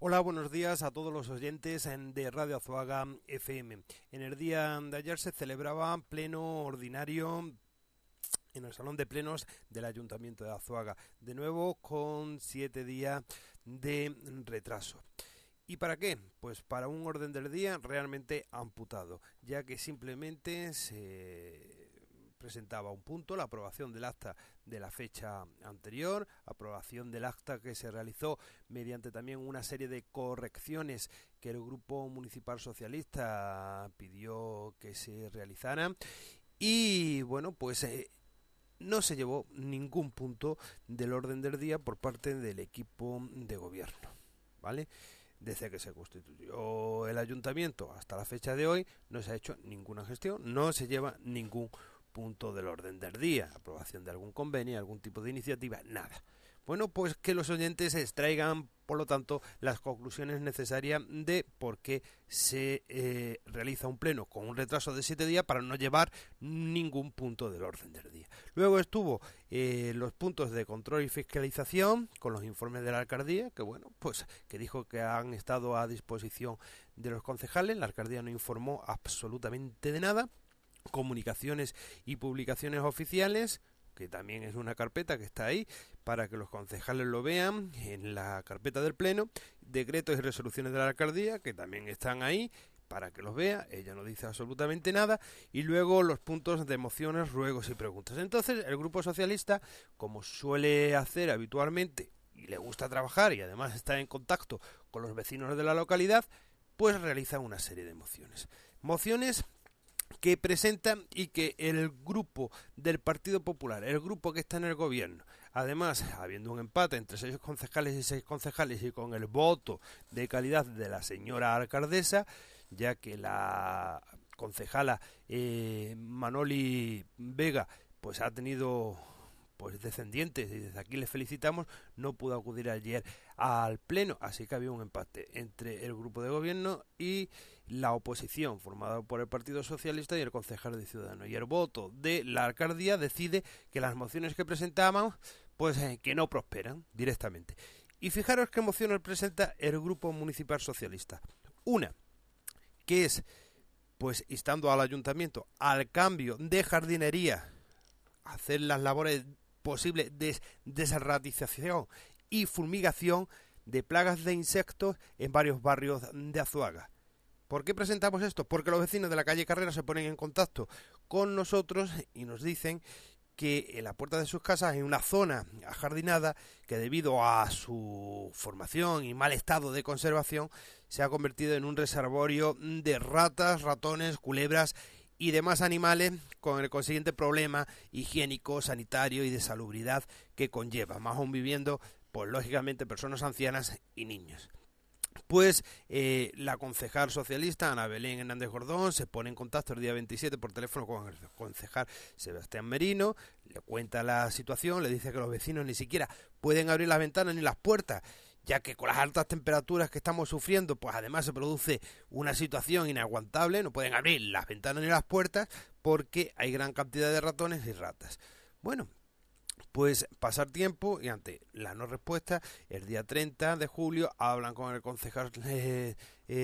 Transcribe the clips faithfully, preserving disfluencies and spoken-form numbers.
Hola, buenos días a todos los oyentes de Radio Azuaga F M. En el día de ayer se celebraba pleno ordinario en el Salón de Plenos del Ayuntamiento de Azuaga, de nuevo con siete días de retraso. ¿Y para qué? Pues para un orden del día realmente amputado, ya que simplemente se presentaba un punto, la aprobación del acta de la fecha anterior, aprobación del acta que se realizó mediante también una serie de correcciones que el Grupo Municipal Socialista pidió que se realizaran, y bueno, pues eh, no se llevó ningún punto del orden del día por parte del equipo de gobierno, ¿vale? Desde que se constituyó el ayuntamiento hasta la fecha de hoy no se ha hecho ninguna gestión, no se lleva ningún punto del orden del día, aprobación de algún convenio, algún tipo de iniciativa, nada. Bueno, pues que los oyentes extraigan, por lo tanto, las conclusiones necesarias de por qué se eh, realiza un pleno con un retraso de siete días para no llevar ningún punto del orden del día. Luego estuvo eh, los puntos de control y fiscalización con los informes de la alcaldía, que bueno, pues que dijo que han estado a disposición de los concejales. La alcaldía no informó absolutamente de nada. Comunicaciones y publicaciones oficiales, que también es una carpeta que está ahí para que los concejales lo vean en la carpeta del pleno, decretos y resoluciones de la alcaldía que también están ahí para que los vea, ella no dice absolutamente nada, y luego los puntos de mociones, ruegos y preguntas. Entonces el Grupo Socialista, como suele hacer habitualmente y le gusta trabajar y además está en contacto con los vecinos de la localidad, pues realiza una serie de mociones. Mociones que presentan y que el grupo del Partido Popular, el grupo que está en el gobierno, además habiendo un empate entre seis concejales y seis concejales y con el voto de calidad de la señora alcaldesa, ya que la concejala eh, Manoli Vega pues ha tenido pues descendientes, y desde aquí les felicitamos, no pudo acudir ayer al pleno, así que había un empate entre el grupo de gobierno y la oposición, formada por el Partido Socialista y el concejal de Ciudadanos, y el voto de la alcaldía decide que las mociones que presentaban, pues eh, que no prosperan directamente. Y fijaros qué mociones presenta el Grupo Municipal Socialista. Una, que es, pues instando al ayuntamiento al cambio de jardinería, hacer las labores posible de desratización y fumigación de plagas de insectos en varios barrios de Azuaga. ¿Por qué presentamos esto? Porque los vecinos de la calle Carrera se ponen en contacto con nosotros y nos dicen que en la puerta de sus casas hay una zona ajardinada que debido a su formación y mal estado de conservación se ha convertido en un reservorio de ratas, ratones, culebras y demás animales, con el consiguiente problema higiénico, sanitario y de salubridad que conlleva, más aún viviendo, pues lógicamente, personas ancianas y niños. Pues eh, la concejal socialista Ana Belén Hernández Gordón se pone en contacto el día veintisiete por teléfono con el concejal Sebastián Merino, le cuenta la situación, le dice que los vecinos ni siquiera pueden abrir las ventanas ni las puertas, ya que con las altas temperaturas que estamos sufriendo, pues además se produce una situación inaguantable, no pueden abrir las ventanas ni las puertas porque hay gran cantidad de ratones y ratas. Bueno, pues pasar tiempo y ante la no respuesta, el día treinta de julio hablan con el concejal eh,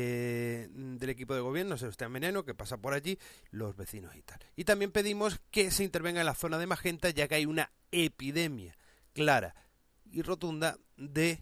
eh, del equipo de gobierno, Sebastián Merino, que pasa por allí, los vecinos y tal. Y también pedimos que se intervenga en la zona de Magenta, ya que hay una epidemia clara y rotunda de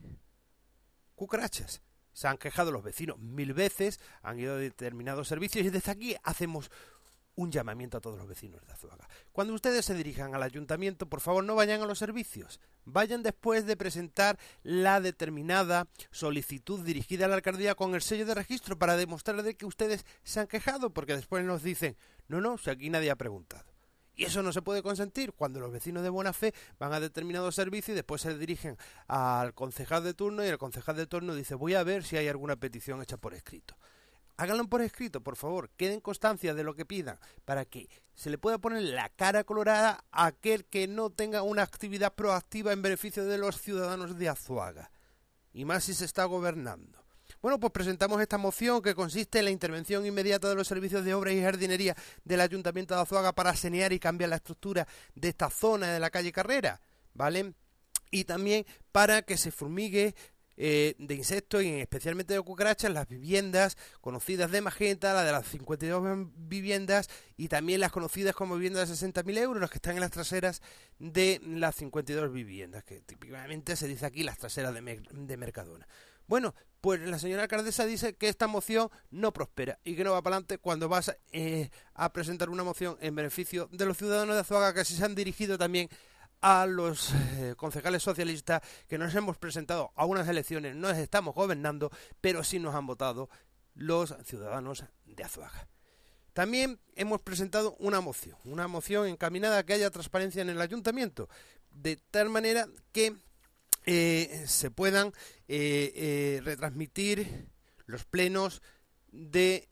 cucarachas. Se han quejado los vecinos mil veces, han ido a determinados servicios y desde aquí hacemos un llamamiento a todos los vecinos de Azuaga. Cuando ustedes se dirijan al ayuntamiento, por favor no vayan a los servicios, vayan después de presentar la determinada solicitud dirigida a la alcaldía con el sello de registro para demostrar de que ustedes se han quejado, porque después nos dicen, no, no, si aquí nadie ha preguntado. Y eso no se puede consentir cuando los vecinos de buena fe van a determinados servicios y después se dirigen al concejal de turno y el concejal de turno dice, voy a ver si hay alguna petición hecha por escrito. Háganlo por escrito, por favor, queden constancia de lo que pidan, para que se le pueda poner la cara colorada a aquel que no tenga una actividad proactiva en beneficio de los ciudadanos de Azuaga, y más si se está gobernando. Bueno, pues presentamos esta moción que consiste en la intervención inmediata de los servicios de obras y jardinería del Ayuntamiento de Azuaga para sanear y cambiar la estructura de esta zona de la calle Carrera, ¿vale? Y también para que se fumigue eh, de insectos y especialmente de cucarachas, las viviendas conocidas de Magenta, la de las cincuenta y dos viviendas y también las conocidas como viviendas de sesenta mil euros, las que están en las traseras de las cincuenta y dos viviendas, que típicamente se dice aquí las traseras de, Mer de Mercadona. Bueno, pues la señora alcaldesa dice que esta moción no prospera y que no va para adelante cuando vas eh, a presentar una moción en beneficio de los ciudadanos de Azuaga, que se han dirigido también a los eh, concejales socialistas que nos hemos presentado a unas elecciones, no estamos gobernando, pero sí nos han votado los ciudadanos de Azuaga. También hemos presentado una moción, una moción encaminada a que haya transparencia en el ayuntamiento, de tal manera que Eh, se puedan eh, eh, retransmitir los plenos del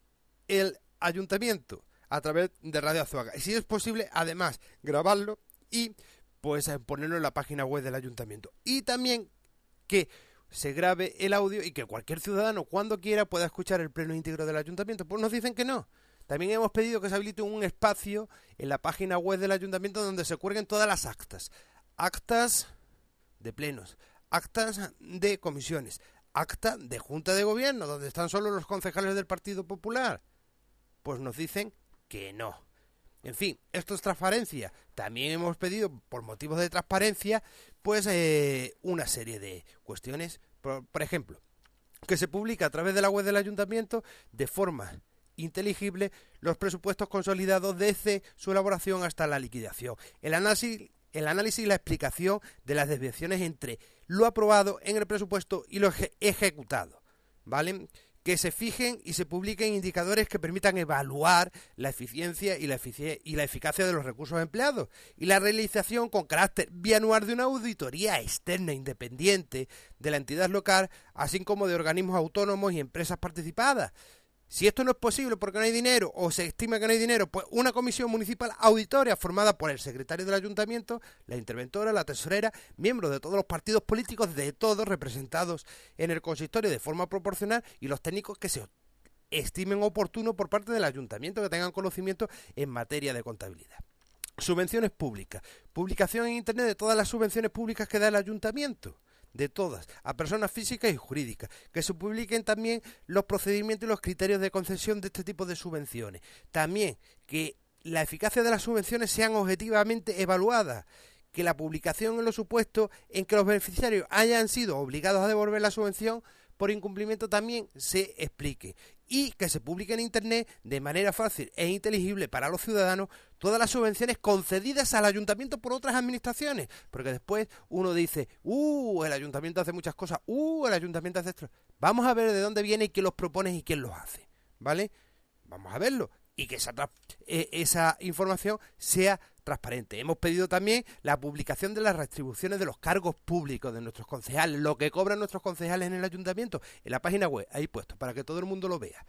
ayuntamiento a través de Radio Azuaga. Y si es posible, además, grabarlo y pues eh, ponerlo en la página web del ayuntamiento. Y también que se grabe el audio y que cualquier ciudadano, cuando quiera, pueda escuchar el pleno íntegro del ayuntamiento. Pues nos dicen que no. También hemos pedido que se habilite un espacio en la página web del ayuntamiento donde se cuelguen todas las actas. Actas de plenos, actas de comisiones, acta de junta de gobierno, donde están solo los concejales del Partido Popular. Pues nos dicen que no. En fin, esto es transparencia. También hemos pedido, por motivos de transparencia, pues eh, una serie de cuestiones. Por, por ejemplo, que se publique a través de la web del ayuntamiento de forma inteligible los presupuestos consolidados desde su elaboración hasta la liquidación. El análisis El análisis y la explicación de las desviaciones entre lo aprobado en el presupuesto y lo eje ejecutado, ¿vale? Que se fijen y se publiquen indicadores que permitan evaluar la eficiencia y la, efici y la eficacia de los recursos empleados y la realización con carácter bianual de una auditoría externa independiente de la entidad local, así como de organismos autónomos y empresas participadas. Si esto no es posible porque no hay dinero o se estima que no hay dinero, pues una comisión municipal auditoria formada por el secretario del ayuntamiento, la interventora, la tesorera, miembros de todos los partidos políticos, de todos representados en el consistorio de forma proporcional y los técnicos que se estimen oportuno por parte del ayuntamiento, que tengan conocimiento en materia de contabilidad. Subvenciones públicas. Publicación en internet de todas las subvenciones públicas que da el ayuntamiento. De todas, a personas físicas y jurídicas, que se publiquen también los procedimientos y los criterios de concesión de este tipo de subvenciones. También que la eficacia de las subvenciones sean objetivamente evaluadas, que la publicación en los supuestos en que los beneficiarios hayan sido obligados a devolver la subvención por incumplimiento también se explique, y que se publique en internet de manera fácil e inteligible para los ciudadanos todas las subvenciones concedidas al ayuntamiento por otras administraciones, porque después uno dice, uh, el ayuntamiento hace muchas cosas, uh, el ayuntamiento hace esto. Vamos a ver de dónde viene y quién los propone y quién los hace, ¿vale? Vamos a verlo, y que esa, eh, esa información sea transparente. Hemos pedido también la publicación de las retribuciones de los cargos públicos de nuestros concejales, lo que cobran nuestros concejales en el ayuntamiento, en la página web, ahí puesto, para que todo el mundo lo vea.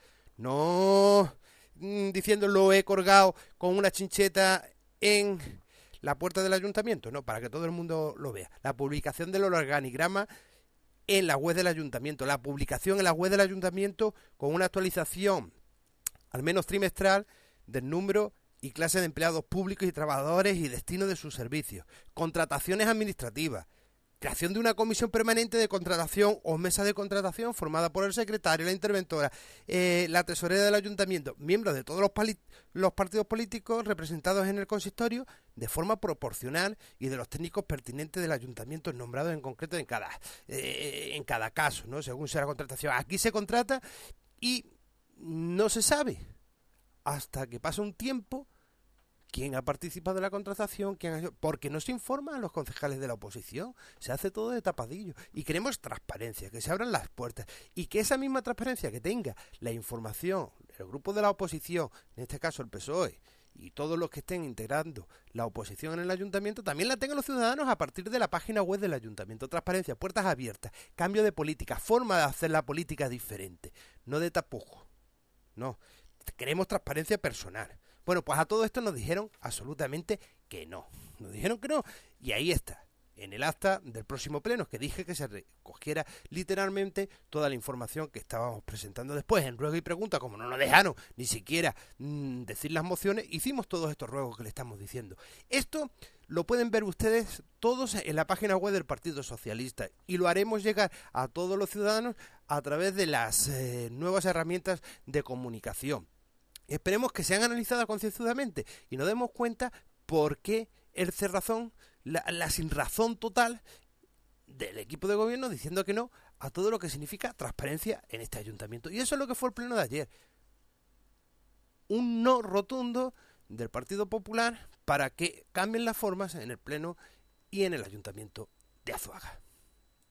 No mmm, diciendo lo he colgado con una chincheta en la puerta del ayuntamiento, no, para que todo el mundo lo vea. La publicación del organigrama en la web del ayuntamiento, la publicación en la web del ayuntamiento con una actualización al menos trimestral del número y clase de empleados públicos y trabajadores y destino de sus servicios, contrataciones administrativas, creación de una comisión permanente de contratación o mesa de contratación formada por el secretario, la interventora, eh, la tesorera del ayuntamiento, miembros de todos los, los partidos políticos representados en el consistorio de forma proporcional y de los técnicos pertinentes del ayuntamiento nombrados en concreto en cada, eh, en cada caso, ¿no? Según sea la contratación. Aquí se contrata y no se sabe hasta que pasa un tiempo quién ha participado en la contratación, quién ha... porque no se informa a los concejales de la oposición, se hace todo de tapadillo y queremos transparencia, que se abran las puertas y que esa misma transparencia que tenga la información el grupo de la oposición, en este caso el P S O E y todos los que estén integrando la oposición en el ayuntamiento, también la tengan los ciudadanos a partir de la página web del ayuntamiento. Transparencia, puertas abiertas, cambio de política, forma de hacer la política diferente, no de tapujo, no, queremos transparencia personal. Bueno, pues a todo esto nos dijeron absolutamente que no. Nos dijeron que no. Y ahí está. en el acta del próximo pleno, que dije que se recogiera literalmente toda la información que estábamos presentando después. En ruego y pregunta, como no nos dejaron ni siquiera mmm, decir las mociones, hicimos todos estos ruegos que le estamos diciendo. Esto lo pueden ver ustedes todos en la página web del Partido Socialista y lo haremos llegar a todos los ciudadanos a través de las eh, nuevas herramientas de comunicación. Esperemos que sean analizadas concienzudamente y nos demos cuenta por qué el cerrazón, la, la sinrazón total del equipo de gobierno diciendo que no a todo lo que significa transparencia en este ayuntamiento. Y eso es lo que fue el pleno de ayer. Un no rotundo del Partido Popular para que cambien las formas en el pleno y en el ayuntamiento de Azuaga.